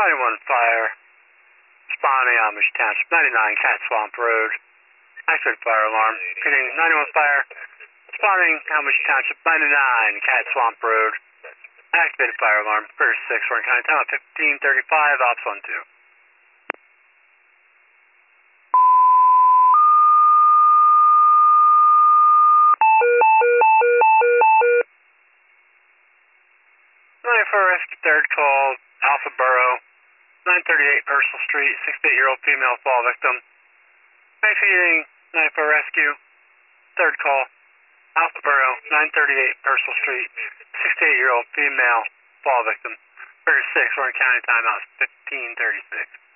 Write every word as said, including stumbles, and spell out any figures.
ninety-one fire. Responding Amish Township, ninety-nine Cat Swamp Road. Activate fire alarm. Repeating, ninety-one fire. Responding Amish Township, ninety-nine Cat Swamp Road. Activated fire alarm. thirty-six, Warren County. Time at fifteen thirty-five, Ops one two. ninety-four Rescue, third call, Alpha Borough, nine thirty-eight Purcell Street, sixty-eight-year-old female fall victim. Knife feeding, ninety-four Rescue, third call, Alpha Borough, nine thirty-eight Purcell Street, sixty-eight-year-old female fall victim. thirty-six, Warren County, timeout fifteen thirty-six.